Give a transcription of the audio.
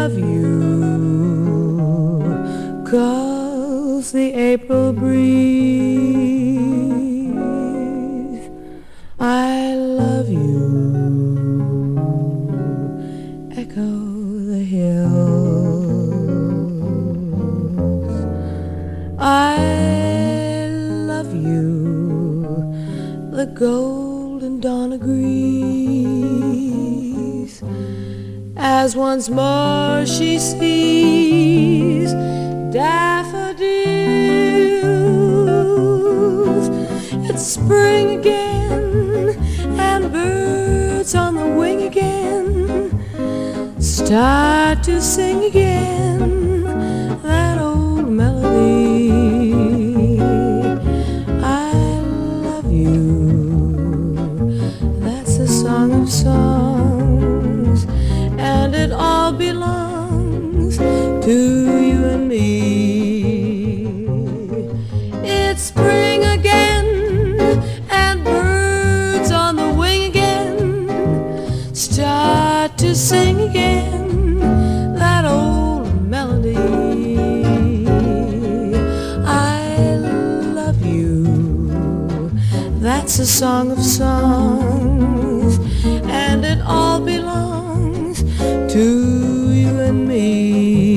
love you 'cause the April breeze. I love you, echo the hills. I love you, the golden dawn agrees, as once more she sees daffodils. It's spring again, and birds on the wing again start to sing again that old melody. I love you, that's a song of songs, and it all belongs to you and me. It's spring again, and birds on the wing again start to sing again that old melody. I love you, that's a song of songs, and it all belongs to you and me.